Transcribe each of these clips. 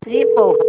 Sim, porra.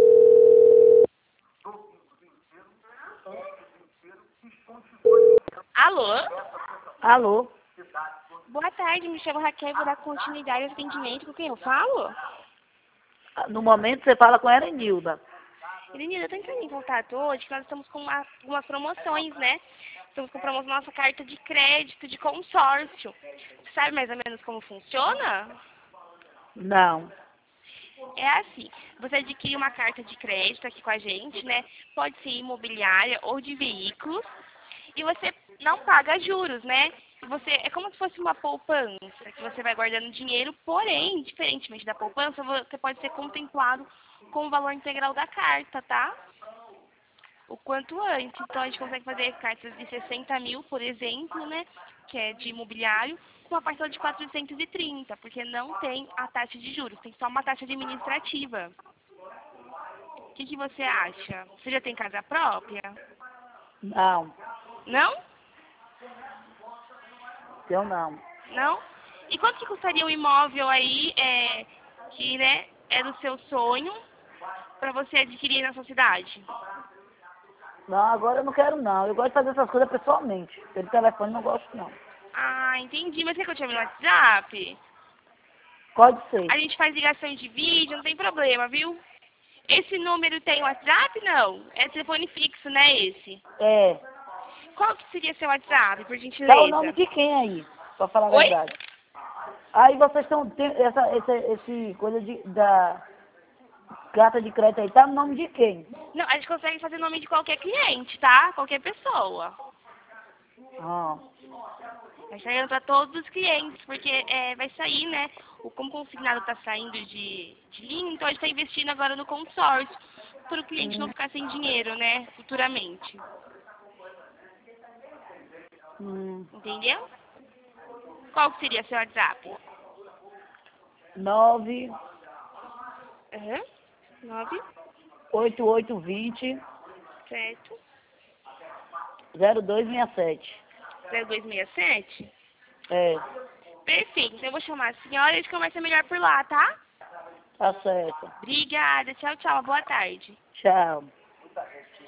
Alô? Alô? Boa tarde, me chamo Raquel e vou dar continuidade ao atendimento. Com quem eu falo? No momento você fala com a Erenilda. Irenilda, eu tô entrando em contato hoje que nós estamos com algumas promoções, né? Estamos com promoção nossa carta de crédito de consórcio. Você sabe mais ou menos como funciona? Não. É assim, você adquire uma carta de crédito aqui com a gente, né? Pode ser imobiliária ou de veículos. E você não paga juros, né? E você, é como se fosse uma poupança, que você vai guardando dinheiro, porém, diferentemente da poupança, você pode ser contemplado com o valor integral da carta, tá? O quanto antes. Então, a gente consegue fazer cartas de 60 mil, por exemplo, né? Que é de imobiliário, com uma parcela de 430, porque não tem a taxa de juros, tem só uma taxa administrativa. O que você acha? Você já tem casa própria? Não. Não? Eu não. Não? E quanto que custaria o imóvel aí, que, né, é do seu sonho, para você adquirir na sua cidade? Não, agora eu não quero não. Eu gosto de fazer essas coisas pessoalmente. Pelo telefone não gosto não. Ah, entendi. Mas quer que eu te chame no WhatsApp? Pode ser. A gente faz ligações de vídeo, não tem problema, viu? Esse número tem WhatsApp? Não. É telefone fixo, né, esse? É. Qual que seria seu WhatsApp, por Tá o nome gentileza? de quem aí? Pra falar a Oi? verdade. Aí vocês estão. Esse coisa da carta de crédito aí, tá no nome de quem? Não, a gente consegue fazer nome de qualquer cliente, tá? Qualquer pessoa. Ah. Vai saindo para todos os clientes, porque vai sair, né? Como o consignado está saindo de linha, então a gente está investindo agora no consórcio, para o cliente não ficar sem dinheiro, né? Futuramente. Hum. Entendeu? Qual que seria seu WhatsApp? 9 Aham. 9, 8820 7, 0267. 0267? É. Perfeito. Então eu vou chamar a senhora e a gente conversa melhor por lá, tá? Tá certo. Obrigada. Tchau, tchau. Boa tarde. Tchau.